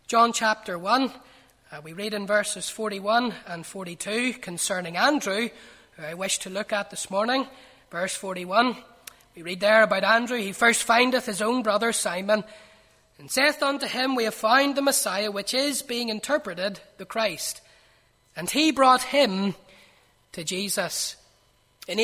John chapter 1, we read in verses 41 and 42 concerning Andrew, who I wish to look at this morning. Verse 41, we read there about Andrew. He first findeth his own brother Simon, and saith unto him, We have found the Messiah, which is, being interpreted, the Christ. And he brought him to Jesus. In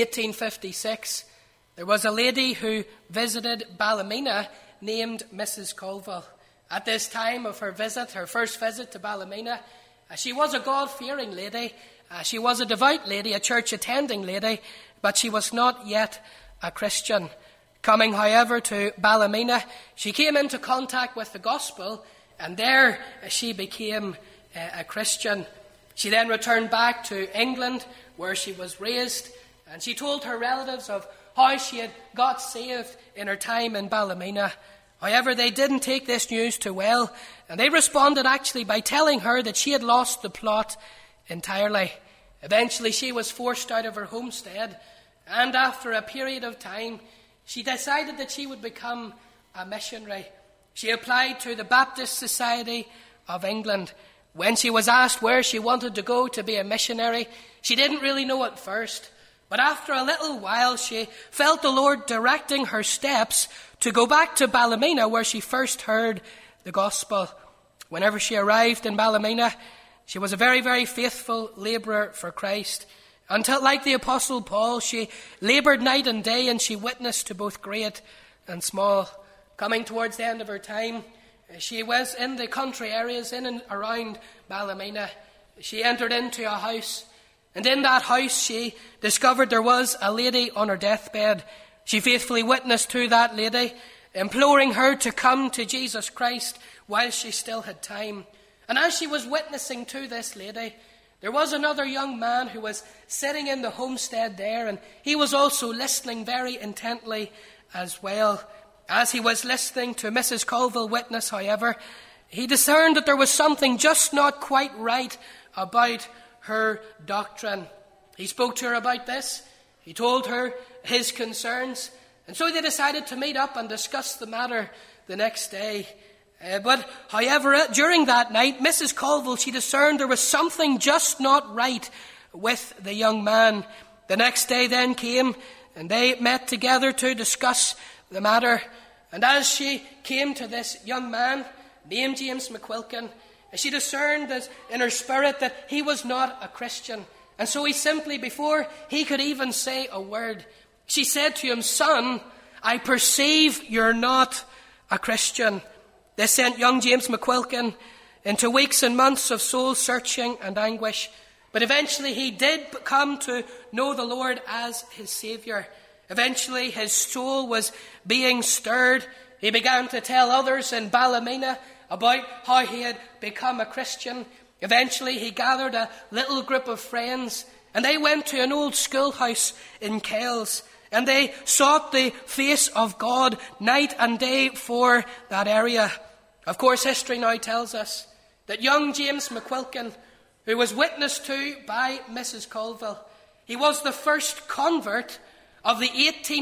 1856, there was a lady who visited Ballymena named Mrs. Colville. At this time of her visit, her first visit to Ballymena, she was a God-fearing lady. She was a devout lady, a church-attending lady, but she was not yet a Christian. Coming, however, to Ballymena, she came into contact with the gospel, and there she became a Christian. She then returned back to England, where she was raised, and she told her relatives of how she had got saved in her time in Ballymena. However, they didn't take this news too well, and they responded actually by telling her that she had lost the plot entirely. Eventually, she was forced out of her homestead, and after a period of time, she decided that she would become a missionary. She applied to the Baptist Society of England. When she was asked where she wanted to go to be a missionary, she didn't really know at first. But after a little while, she felt the Lord directing her steps to go back to Ballymena, where she first heard the gospel. Whenever she arrived in Ballymena, she was a very, very faithful labourer for Christ. Until, like the Apostle Paul, she laboured night and day, and she witnessed to both great and small. Coming towards the end of her time, she was in the country areas in and around Ballymena. She entered into a house, and in that house she discovered there was a lady on her deathbed. She faithfully witnessed to that lady, imploring her to come to Jesus Christ while she still had time. And as she was witnessing to this lady, there was another young man who was sitting in the homestead there, and he was also listening very intently as well. As he was listening to Mrs. Colville witness, however, he discerned that there was something just not quite right about her doctrine. He spoke to her about this. He told her his concerns, and so they decided to meet up and discuss the matter the next day. But, however, during that night, Mrs. Colville, she discerned there was something just not right with the young man. The next day then came, and they met together to discuss the matter. And as she came to this young man, named James McQuilkin, she discerned that in her spirit that he was not a Christian. And so he simply, before he could even say a word, she said to him, Son, I perceive you're not a Christian. This sent young James McQuilkin into weeks and months of soul-searching and anguish. But eventually he did come to know the Lord as his Saviour. Eventually his soul was being stirred. He began to tell others in Ballymena about how he had become a Christian. Eventually he gathered a little group of friends, and they went to an old schoolhouse in Kells, and they sought the face of God night and day for that area. Of course, history now tells us that young James McQuilkin, who was witnessed to by Mrs. Colville, he was the first convert of the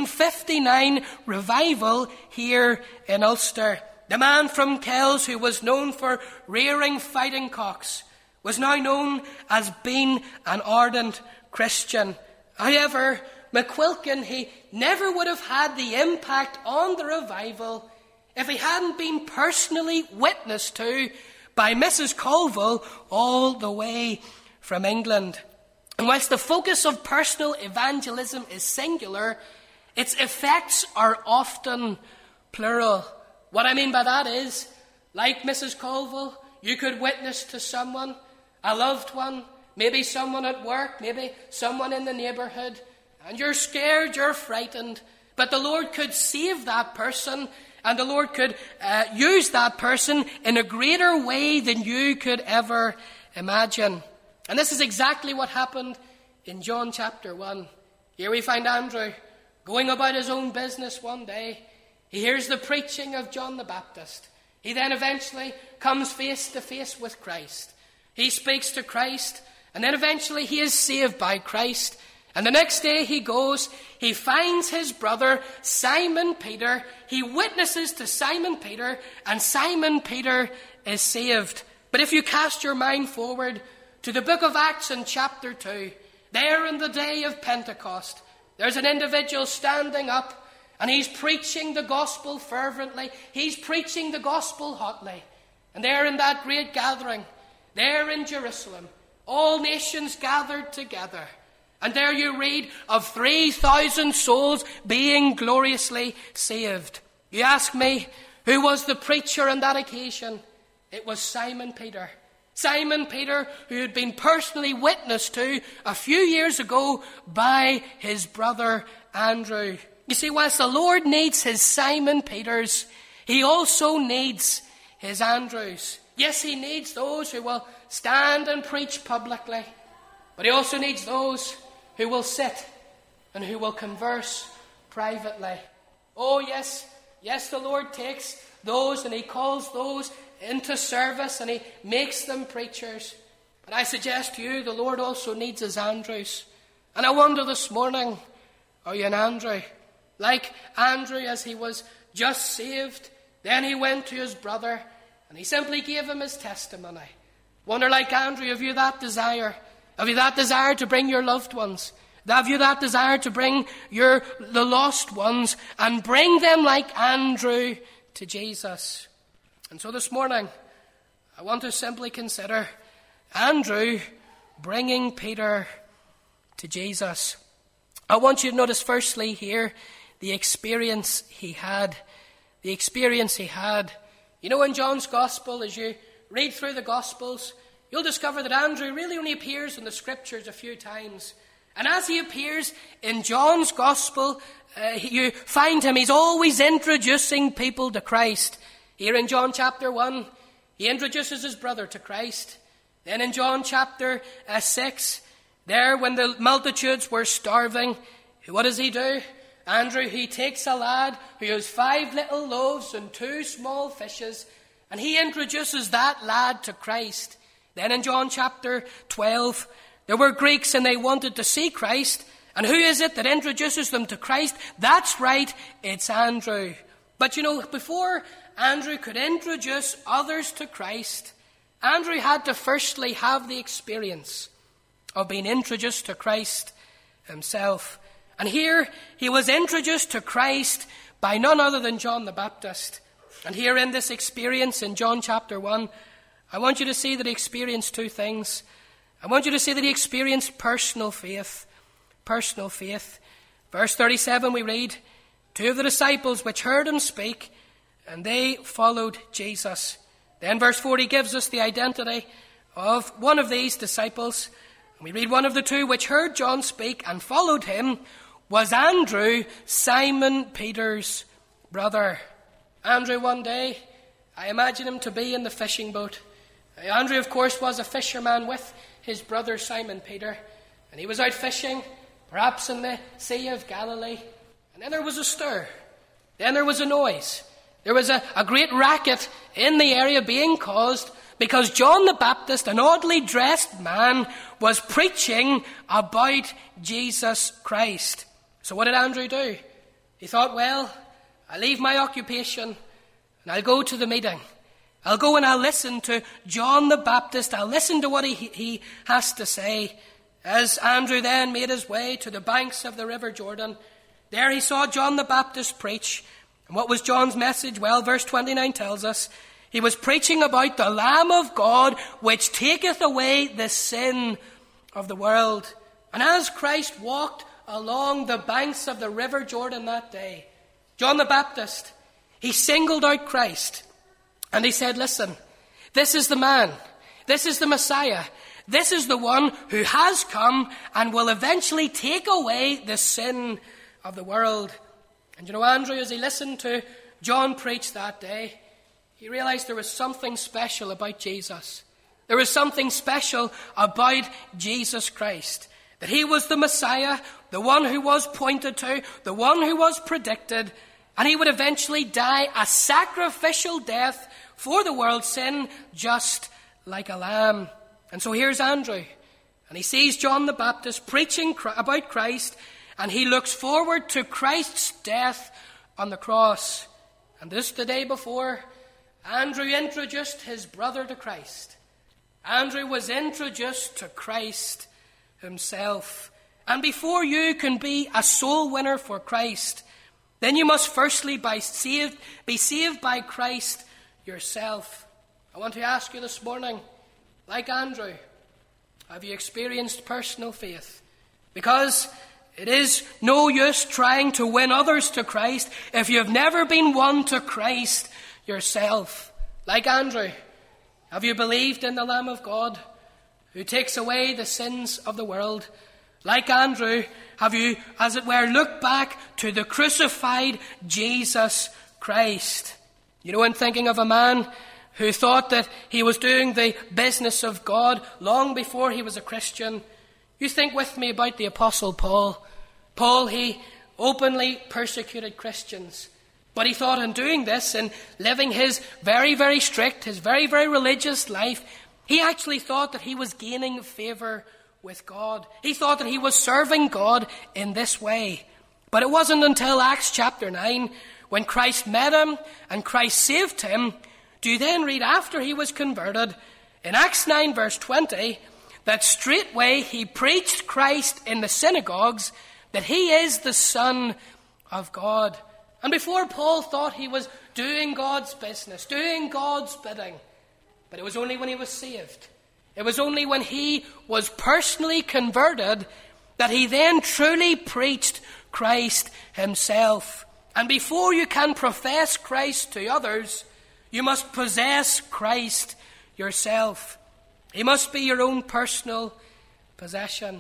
1859 revival here in Ulster. The man from Kells, who was known for rearing fighting cocks, was now known as being an ardent Christian. However, McQuilkin, he never would have had the impact on the revival if he hadn't been personally witnessed to by Mrs. Colville all the way from England. And whilst the focus of personal evangelism is singular, its effects are often plural. What I mean by that is, like Mrs. Colville, you could witness to someone, a loved one, maybe someone at work, maybe someone in the neighbourhood, and you're scared, you're frightened, but the Lord could save that person, and the Lord could use that person in a greater way than you could ever imagine. And this is exactly what happened in John chapter 1. Here we find Andrew going about his own business one day. He hears the preaching of John the Baptist. He then eventually comes face to face with Christ. He speaks to Christ, and then eventually he is saved by Christ. And the next day he goes, he finds his brother Simon Peter, he witnesses to Simon Peter, and Simon Peter is saved. But if you cast your mind forward to the book of Acts in chapter 2, there in the day of Pentecost, there's an individual standing up and he's preaching the gospel fervently. He's preaching the gospel hotly. And there in that great gathering, there in Jerusalem, all nations gathered together. And there you read of 3,000 souls being gloriously saved. You ask me, who was the preacher on that occasion? It was Simon Peter. Simon Peter, who had been personally witnessed to a few years ago by his brother Andrew. You see, whilst the Lord needs his Simon Peters, he also needs his Andrews. Yes, he needs those who will stand and preach publicly, but he also needs those who will sit and who will converse privately. Oh, yes, the Lord takes those and he calls those into service and he makes them preachers. But I suggest to you, the Lord also needs his Andrews. And I wonder this morning, are you an Andrew? Like Andrew, as he was just saved, then he went to his brother and he simply gave him his testimony. Wonder, like Andrew, have you that desire? Have you that desire to bring your loved ones? Have you that desire to bring the lost ones and bring them like Andrew to Jesus? And so this morning, I want to simply consider Andrew bringing Peter to Jesus. I want you to notice firstly here the experience he had. The experience he had. You know, in John's Gospel, as you read through the Gospels, you'll discover that Andrew really only appears in the Scriptures a few times. And as he appears in John's Gospel, you find him, he's always introducing people to Christ. Here in John chapter 1, he introduces his brother to Christ. Then in John chapter 6, there when the multitudes were starving, what does he do? Andrew, he takes a lad who has 5 little loaves and 2 small fishes, and he introduces that lad to Christ. Then in John chapter 12, there were Greeks and they wanted to see Christ. And who is it that introduces them to Christ? That's right, it's Andrew. But you know, before Andrew could introduce others to Christ, Andrew had to firstly have the experience of being introduced to Christ himself. And here he was introduced to Christ by none other than John the Baptist. And here in this experience in John chapter 1, I want you to see that he experienced 2 things. I want you to see that he experienced personal faith. Personal faith. Verse 37 we read, 2 of the disciples which heard him speak, and they followed Jesus. Then verse 40 gives us the identity of one of these disciples. And we read, 1 of the 2 which heard John speak and followed him was Andrew, Simon Peter's brother. Andrew, one day, I imagine him to be in the fishing boat. Andrew, of course, was a fisherman with his brother Simon Peter. And he was out fishing, perhaps in the Sea of Galilee. And then there was a stir. Then there was a noise. There was a great racket in the area being caused because John the Baptist, an oddly dressed man, was preaching about Jesus Christ. So what did Andrew do? He thought, well, I'll leave my occupation and I'll go to the meeting. I'll go and I'll listen to John the Baptist. I'll listen to what he has to say. As Andrew then made his way to the banks of the River Jordan, there he saw John the Baptist preach. And what was John's message? Well, verse 29 tells us, he was preaching about the Lamb of God, which taketh away the sin of the world. And as Christ walked along the banks of the River Jordan that day, John the Baptist, he singled out Christ. And he said, listen, this is the man. This is the Messiah. This is the one who has come and will eventually take away the sin of the world. And you know, Andrew, as he listened to John preach that day, he realized there was something special about Jesus. There was something special about Jesus Christ. That he was the Messiah, the one who was pointed to, the one who was predicted, and he would eventually die a sacrificial death for the world's sin, just like a lamb. And so here's Andrew, and he sees John the Baptist preaching about Christ, and he looks forward to Christ's death on the cross. And this the day before, Andrew introduced his brother to Christ. Andrew was introduced to Christ himself. And before you can be a soul winner for Christ, then you must firstly be saved by Christ yourself. I want to ask you this morning, like Andrew, have you experienced personal faith? Because it is no use trying to win others to Christ if you have never been won to Christ yourself. Like Andrew, have you believed in the Lamb of God who takes away the sins of the world? Like Andrew, have you, as it were, looked back to the crucified Jesus Christ? You know, in thinking of a man who thought that he was doing the business of God long before he was a Christian, you think with me about the Apostle Paul. Paul, he openly persecuted Christians. But he thought in doing this, in living his very, very strict, his very, very religious life, he actually thought that he was gaining favour with God. He thought that he was serving God in this way. But it wasn't until Acts chapter 9, when Christ met him and Christ saved him, do you then read after he was converted, in Acts 9 verse 20, that straightway he preached Christ in the synagogues, that he is the Son of God. And before, Paul thought he was doing God's business, doing God's bidding. But it was only when he was saved, it was only when he was personally converted, that he then truly preached Christ himself. And before you can profess Christ to others, you must possess Christ yourself. He must be your own personal possession.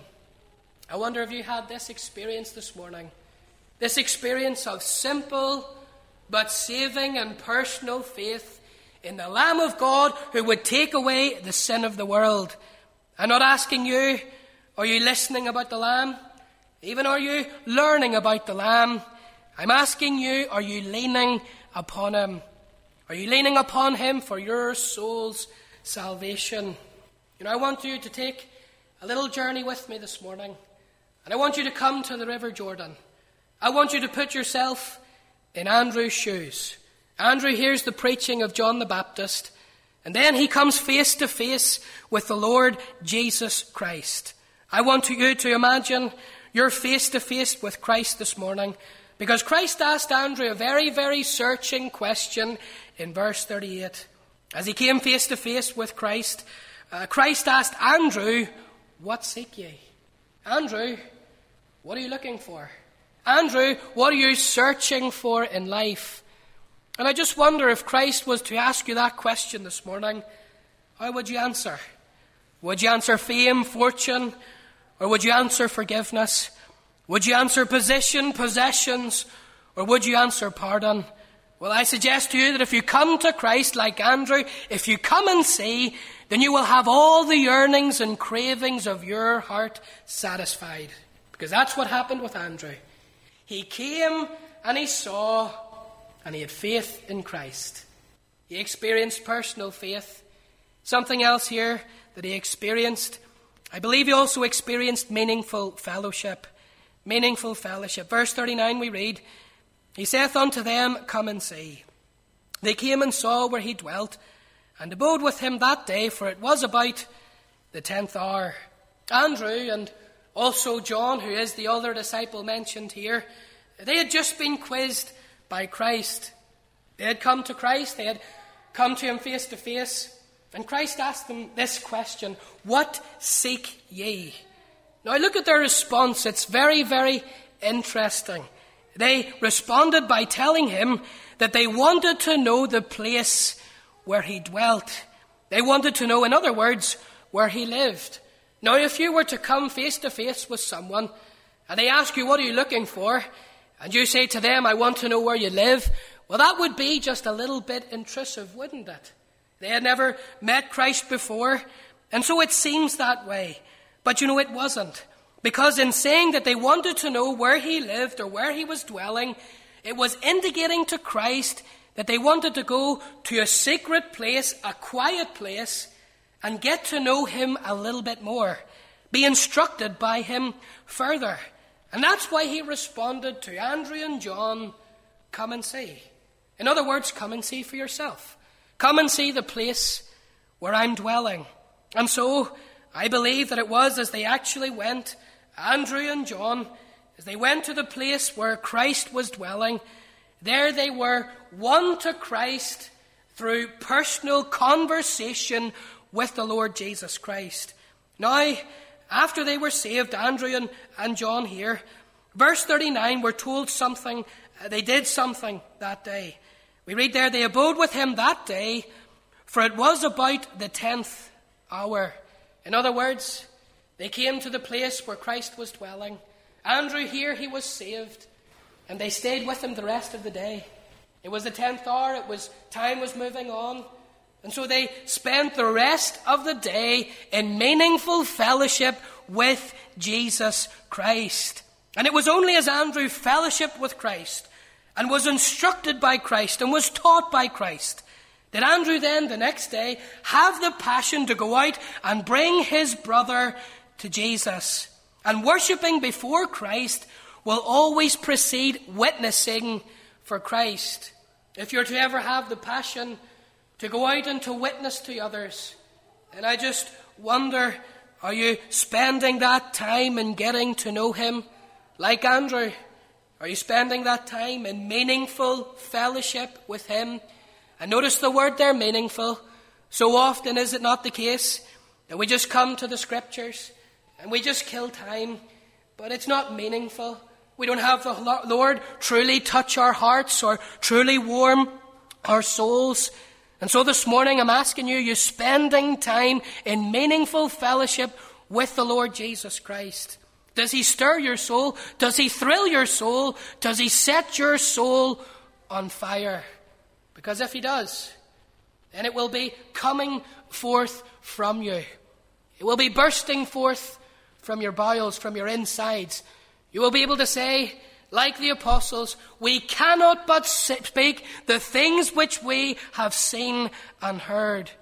I wonder if you had this experience this morning. This experience of simple but saving and personal faith in the Lamb of God who would take away the sin of the world. I'm not asking you, are you listening about the Lamb? Even are you learning about the Lamb? I'm asking you, are you leaning upon him? Are you leaning upon him for your soul's salvation? You know, I want you to take a little journey with me this morning. And I want you to come to the River Jordan. I want you to put yourself in Andrew's shoes. Andrew hears the preaching of John the Baptist, and then he comes face to face with the Lord Jesus Christ. I want you to imagine you're face to face with Christ this morning, because Christ asked Andrew a very, very searching question in verse 38. As he came face to face with Christ, Christ asked Andrew, "What seek ye?" Andrew, what are you looking for? Andrew, what are you searching for in life? And I just wonder, if Christ was to ask you that question this morning, how would you answer? Would you answer fame, fortune? Or would you answer forgiveness? Would you answer position, possessions? Or would you answer pardon? Well, I suggest to you that if you come to Christ like Andrew, if you come and see, then you will have all the yearnings and cravings of your heart satisfied. Because that's what happened with Andrew. He came and he saw, and he had faith in Christ. He experienced personal faith. Something else here that he experienced, I believe he also experienced meaningful fellowship. Meaningful fellowship. Verse 39 we read, "He saith unto them, Come and see. They came and saw where he dwelt, and abode with him that day, for it was about the 10th hour. Andrew and also John, who is the other disciple mentioned here, they had just been quizzed by Christ. They had come to Christ, they had come to him face to face, and Christ asked them this question, "What seek ye?" Now look at their response. It's very, very interesting. They responded by telling him that they wanted to know the place where he dwelt. They wanted to know, in other words, where he lived. Now, if you were to come face to face with someone and they ask you, "What are you looking for?" and you say to them, "I want to know where you live," well, that would be just a little bit intrusive, wouldn't it? They had never met Christ before, and so it seems that way. But you know, it wasn't. Because in saying that they wanted to know where he lived or where he was dwelling, it was indicating to Christ that they wanted to go to a secret place, a quiet place, and get to know him a little bit more, be instructed by him further. And that's why he responded to Andrew and John, "Come and see." In other words, come and see for yourself. come and see the place where I'm dwelling. And so I believe that it was as they actually went, Andrew and John, as they went to the place where Christ was dwelling, there they were won to Christ through personal conversation with the Lord Jesus Christ. Now, after they were saved, Andrew and John here, verse 39, we're told something. They did something that day. We read there, they abode with him that day, for it was about the 10th hour. In other words, they came to the place where Christ was dwelling. Andrew here, he was saved, and they stayed with him the rest of the day. It was the 10th hour, time was moving on. And so they spent the rest of the day in meaningful fellowship with Jesus Christ. And it was only as Andrew fellowshiped with Christ and was instructed by Christ and was taught by Christ did Andrew then, the next day, have the passion to go out and bring his brother to Jesus. And worshipping before Christ will always precede witnessing for Christ. If you're to ever have the passion to go out and to witness to others, and I just wonder, are you spending that time in getting to know him like Andrew? Are you spending that time in meaningful fellowship with him? And notice the word there, meaningful. So often is it not the case that we just come to the scriptures and we just kill time, but it's not meaningful. We don't have the Lord truly touch our hearts or truly warm our souls. And so this morning I'm asking you, you spending time in meaningful fellowship with the Lord Jesus Christ? Does he stir your soul? Does he thrill your soul? Does he set your soul on fire? Because if he does, then it will be coming forth from you. It will be bursting forth from your bowels, from your insides. You will be able to say, like the apostles, we cannot but speak the things which we have seen and heard.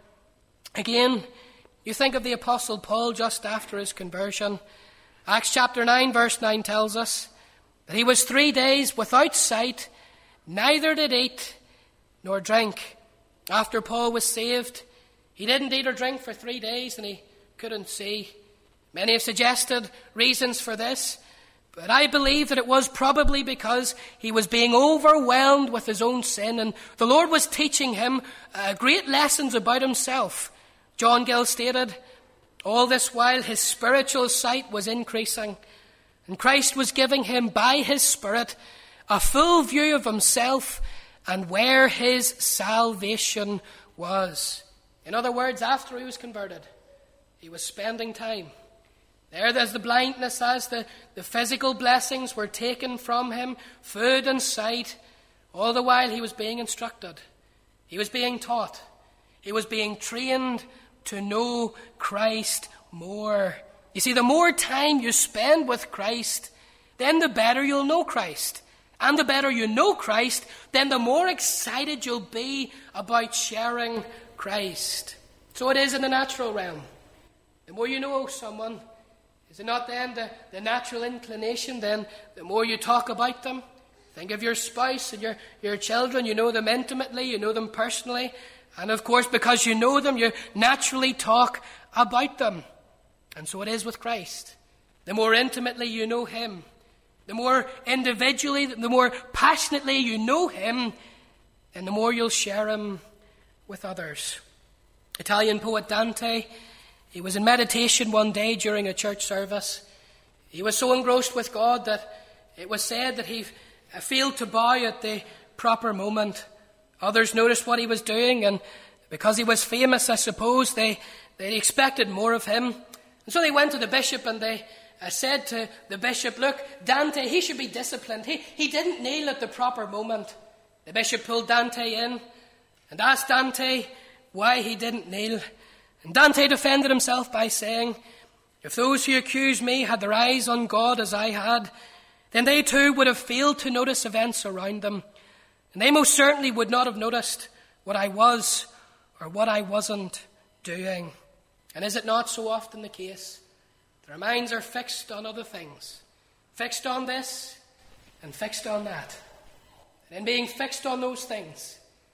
Again, you think of the apostle Paul just after his conversion. Acts chapter 9, verse 9 tells us that he was 3 days without sight, neither did eat nor drink. After Paul was saved, he didn't eat or drink for 3 days and he couldn't see. Many have suggested reasons for this, but I believe that it was probably because he was being overwhelmed with his own sin, and the Lord was teaching him great lessons about himself. John Gill stated, all this while his spiritual sight was increasing, and Christ was giving him by his Spirit a full view of himself and where his salvation was. In other words, after he was converted, he was spending time. There's the blindness as the physical blessings were taken from him, food and sight. All the while he was being instructed. He was being taught. He was being trained to know Christ more. You see, the more time you spend with Christ, then the better you'll know Christ. And the better you know Christ, then the more excited you'll be about sharing Christ. So it is in the natural realm. The more you know someone, is it not then the natural inclination, then the more you talk about them? Think of your spouse and your children. You know them intimately, you know them personally. And of course, because you know them, you naturally talk about them. And so it is with Christ. The more intimately you know him, the more individually, the more passionately you know him, and the more you'll share him with others. Italian poet Dante, he was in meditation one day during a church service. He was so engrossed with God that it was said that he failed to bow at the proper moment. Others noticed what he was doing, and because he was famous, I suppose, they expected more of him. And so they went to the bishop and they said to the bishop, look, Dante, he should be disciplined. He didn't kneel at the proper moment. The bishop pulled Dante in and asked Dante why he didn't kneel. And Dante defended himself by saying, if those who accuse me had their eyes on God as I had, then they too would have failed to notice events around them. And they most certainly would not have noticed what I was or what I wasn't doing. And is it not so often the case? Their minds are fixed on other things, fixed on this and fixed on that. And in being fixed on those things,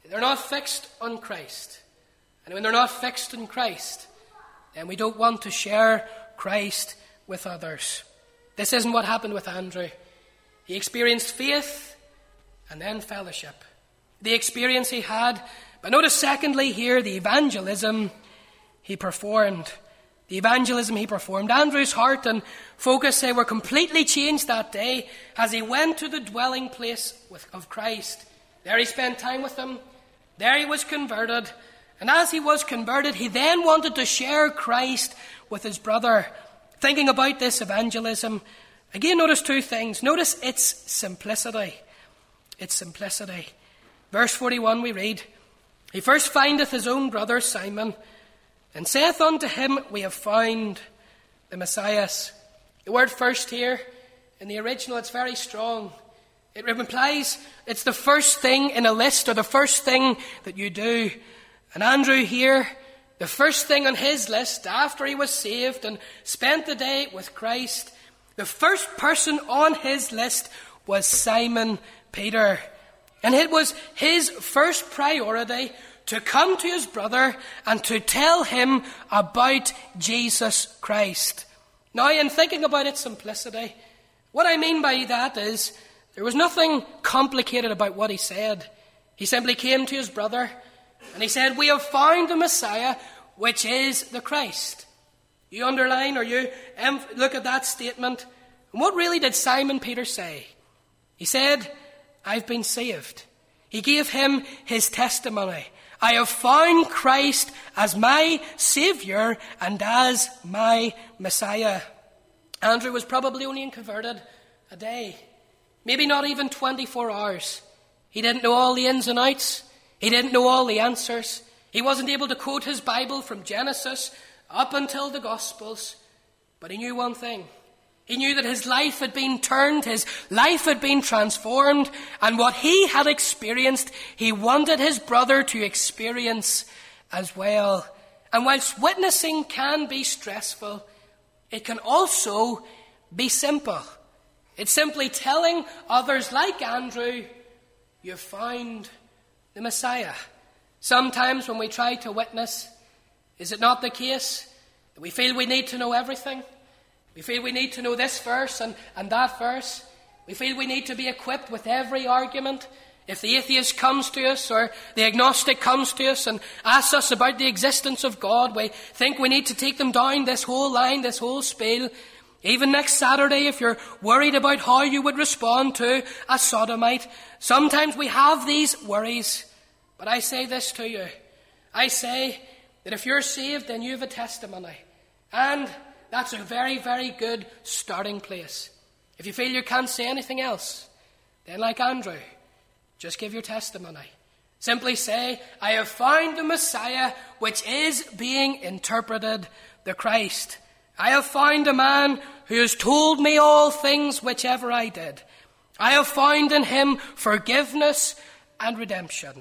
They're not fixed on Christ. And when they're not fixed on Christ, then we don't want to share Christ with others. This isn't what happened with Andrew. He experienced faith and then fellowship. The experience he had. But notice secondly here, the evangelism he performed. The evangelism he performed. Andrew's heart and focus, they were completely changed that day as he went to the dwelling place of Christ. There he spent time with him. There he was converted. And as he was converted, he then wanted to share Christ with his brother. Thinking about this evangelism, again notice two things. Notice its simplicity. Its simplicity. Verse 41 we read, "He first findeth his own brother Simon, and saith unto him, We have found the Messiah." The word first here, in the original, it's very strong. It implies it's the first thing in a list, or the first thing that you do. And Andrew here, the first thing on his list after he was saved and spent the day with Christ, the first person on his list was Simon Peter. And it was his first priority to come to his brother and to tell him about Jesus Christ. Now, in thinking about its simplicity, what I mean by that is there was nothing complicated about what he said. He simply came to his brother and he said, "We have found the Messiah, which is the Christ." You underline or you look at that statement. And what really did Simon Peter say? He said, "I've been saved." He gave him his testimony. I have found Christ as my Saviour and as my Messiah. Andrew was probably only converted a day, maybe not even 24 hours. He didn't know all the ins and outs. He didn't know all the answers. He wasn't able to quote his Bible from Genesis up until the Gospels. But he knew one thing. He knew that his life had been turned, his life had been transformed, and what he had experienced, he wanted his brother to experience as well. And whilst witnessing can be stressful, it can also be simple. It's simply telling others like Andrew, "You've found the Messiah." Sometimes when we try to witness, is it not the case that we feel we need to know everything? We feel we need to know this verse and that verse. We feel we need to be equipped with every argument. If the atheist comes to us or the agnostic comes to us and asks us about the existence of God, we think we need to take them down this whole line, this whole spiel. Even next Saturday, if you're worried about how you would respond to a sodomite, sometimes we have these worries. But I say this to you. I say that if you're saved, then you have a testimony. And that's a very, very good starting place. If you feel you can't say anything else, then like Andrew, just give your testimony. Simply say, "I have found the Messiah, which is being interpreted the Christ. I have found a man who has told me all things whichever I did. I have found in him forgiveness and redemption."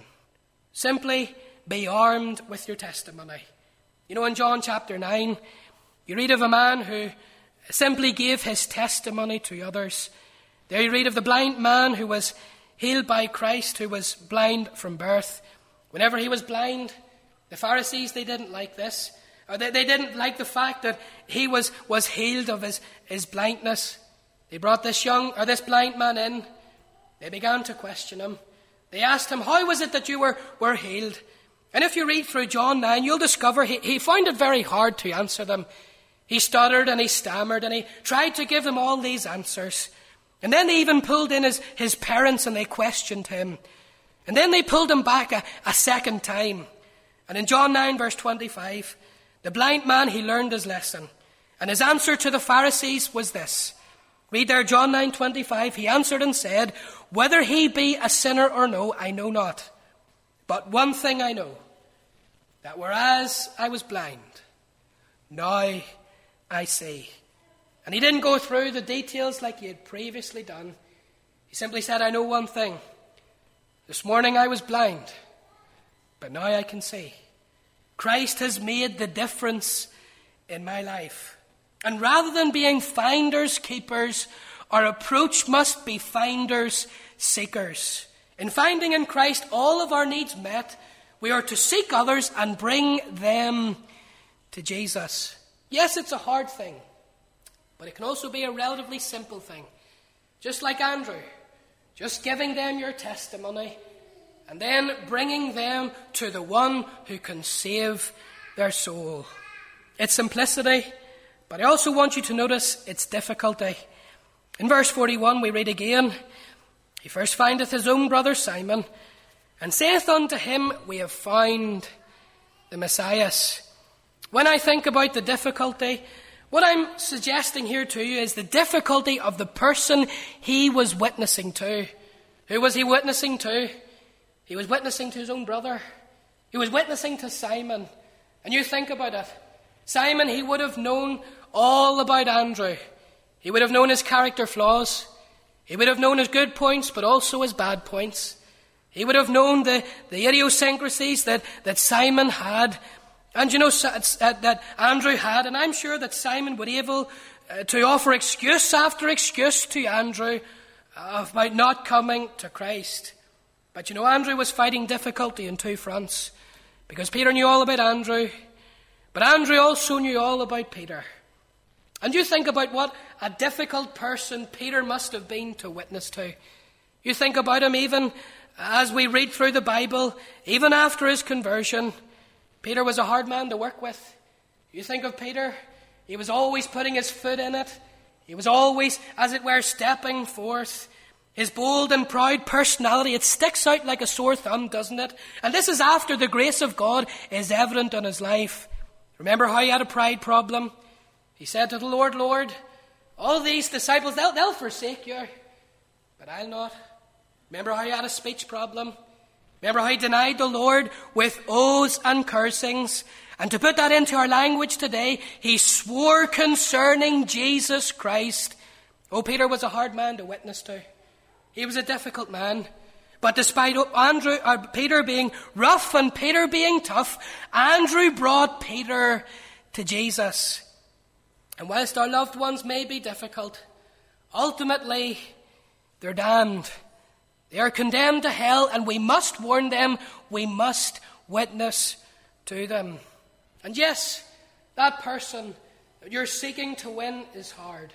Simply be armed with your testimony. You know, in John chapter 9, you read of a man who simply gave his testimony to others. There you read of the blind man who was healed by Christ, who was blind from birth. Whenever he was blind, the Pharisees, they didn't like this. Or they didn't like the fact that he was healed of his blindness. They brought this blind man in. They began to question him. They asked him, "How was it that you were healed?" And if you read through John 9, you'll discover he found it very hard to answer them. He stuttered and he stammered and he tried to give them all these answers. And then they even pulled in his parents and they questioned him. And then they pulled him back a second time. And in John 9 verse 25, the blind man, he learned his lesson. And his answer to the Pharisees was this. Read there, John 9:25. He answered and said, "Whether he be a sinner or no, I know not. But one thing I know, that whereas I was blind, now I see." And he didn't go through the details like he had previously done. He simply said, "I know one thing. This morning I was blind, but now I can see. Christ has made the difference in my life. And rather than being finders keepers, our approach must be finders seekers. In finding in Christ all of our needs met, we are to seek others and bring them to Jesus. Yes, it's a hard thing, but it can also be a relatively simple thing. Just like Andrew, just giving them your testimony and then bringing them to the one who can save their soul. It's simplicity, but I also want you to notice its difficulty. In verse 41 we read again, he first findeth his own brother Simon, and saith unto him, we have found the Messiah. When I think about the difficulty, what I'm suggesting here to you is the difficulty of the person he was witnessing to. Who was he witnessing to? He was witnessing to his own brother. He was witnessing to Simon. And you think about it. Simon, he would have known all about Andrew. He would have known his character flaws. He would have known his good points, but also his bad points. He would have known the idiosyncrasies that Simon had, and that Andrew had. And I'm sure that Simon would be able to offer excuse after excuse to Andrew about not coming to Christ. But Andrew was fighting difficulty on two fronts, because Peter knew all about Andrew, but Andrew also knew all about Peter. And you think about what a difficult person Peter must have been to witness to. You think about him even as we read through the Bible, even after his conversion. Peter was a hard man to work with. You think of Peter, he was always putting his foot in it. He was always, as it were, stepping forth. His bold and proud personality, it sticks out like a sore thumb, doesn't it? And this is after the grace of God is evident in his life. Remember how he had a pride problem? He said to the Lord, Lord, all these disciples, they'll forsake you, but I'll not. Remember how he had a speech problem? Remember how he denied the Lord with oaths and cursings? And to put that into our language today, he swore concerning Jesus Christ. Oh, Peter was a hard man to witness to. He was a difficult man. But despite Peter being rough and Peter being tough, Andrew brought Peter to Jesus. And whilst our loved ones may be difficult, ultimately they're damned. They are condemned to hell, and we must warn them. We must witness to them. And yes, that person that you're seeking to win is hard.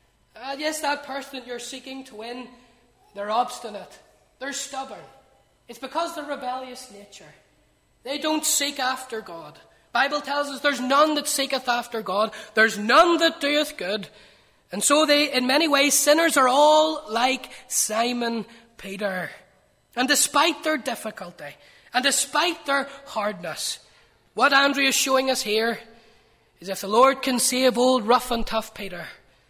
Yes, that person that you're seeking to win, they're obstinate. They're stubborn. It's because of their rebellious nature. They don't seek after God. The Bible tells us there's none that seeketh after God. There's none that doeth good. And so they, in many ways, sinners are all like Simon Peter. And despite their difficulty, and despite their hardness, what Andrew is showing us here is if the Lord can save old, rough and tough Peter,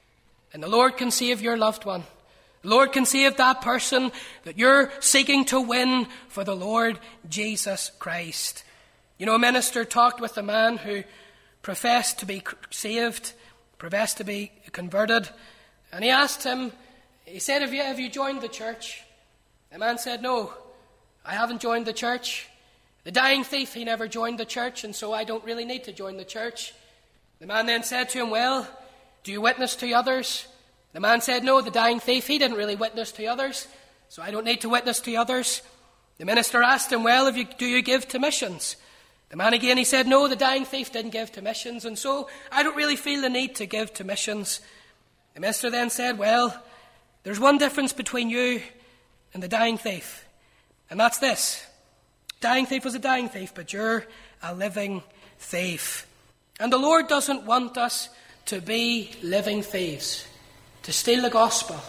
and the Lord can save your loved one, the Lord can save that person that you're seeking to win for the Lord Jesus Christ. A minister talked with a man who professed to be saved, professed to be converted, and he asked him, he said, have you joined the church? The man said, no, I haven't joined the church. The dying thief, he never joined the church, and so I don't really need to join the church. The man then said to him, well, do you witness to others? The man said, no, the dying thief, he didn't really witness to others, so I don't need to witness to others. The minister asked him, well, do you give to missions? The man again, he said, no, the dying thief didn't give to missions, and so I don't really feel the need to give to missions. The minister then said, well, there's one difference between you and the dying thief, and that's this. Dying thief was a dying thief, but you're a living thief. And the Lord doesn't want us to be living thieves, to steal the gospel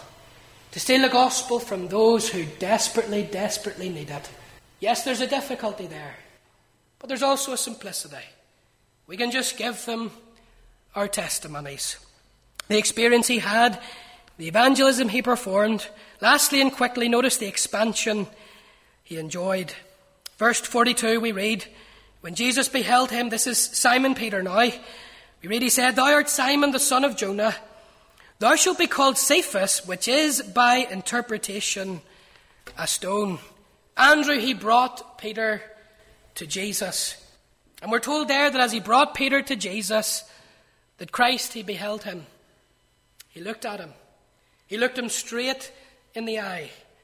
from those who desperately, desperately need it. Yes, there's a difficulty there, but there's also a simplicity. We can just give them our testimonies. The experience he had, the evangelism he performed. Lastly and quickly, notice the expansion he enjoyed. Verse 42 we read, when Jesus beheld him, this is Simon Peter now, we read, he said, thou art Simon the son of Jonah, thou shalt be called Cephas, which is by interpretation a stone. Andrew, he brought Peter to Jesus. And we're told there that as he brought Peter to Jesus, that Christ, he beheld him. He looked at him. He looked him straight in the eye.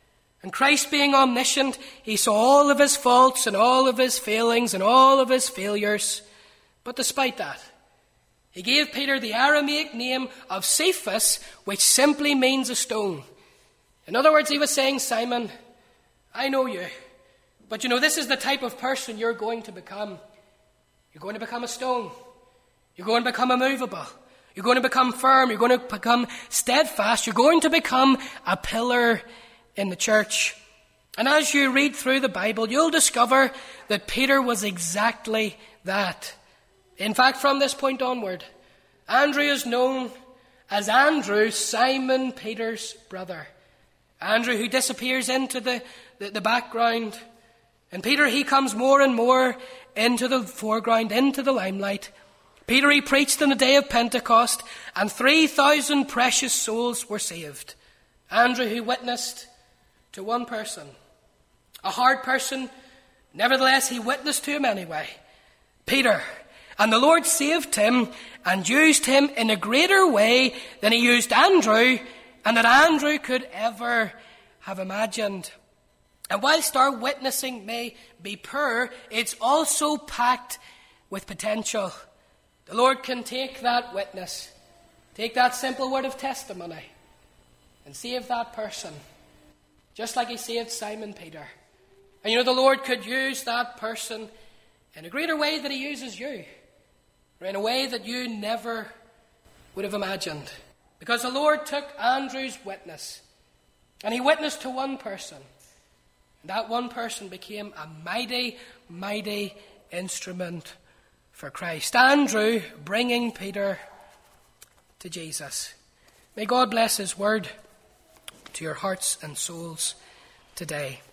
And Christ being omniscient, he saw all of his faults and all of his failings and all of his failures. But despite that, he gave Peter the Aramaic name of Cephas, which simply means a stone. In other words, he was saying, Simon, I know you, but this is the type of person you're going to become. You're going to become a stone. You're going to become immovable. You're going to become firm. You're going to become steadfast. You're going to become a pillar in the church. And as you read through the Bible, you'll discover that Peter was exactly that. In fact, from this point onward, Andrew is known as Andrew, Simon Peter's brother. Andrew, who disappears into the background. And Peter, he comes more and more into the foreground, into the limelight. Peter, he preached on the day of Pentecost, and 3,000 precious souls were saved. Andrew, who witnessed to one person, a hard person, nevertheless he witnessed to him anyway. Peter, and the Lord saved him and used him in a greater way than he used Andrew, and that Andrew could ever have imagined. And whilst our witnessing may be poor, it's also packed with potential. The Lord can take that witness, take that simple word of testimony, and save that person, just like he saved Simon Peter. And the Lord could use that person in a greater way than he uses you, or in a way that you never would have imagined. Because the Lord took Andrew's witness, and he witnessed to one person. And that one person became a mighty, mighty instrument for Christ. Andrew bringing Peter to Jesus. May God bless his word to your hearts and souls today.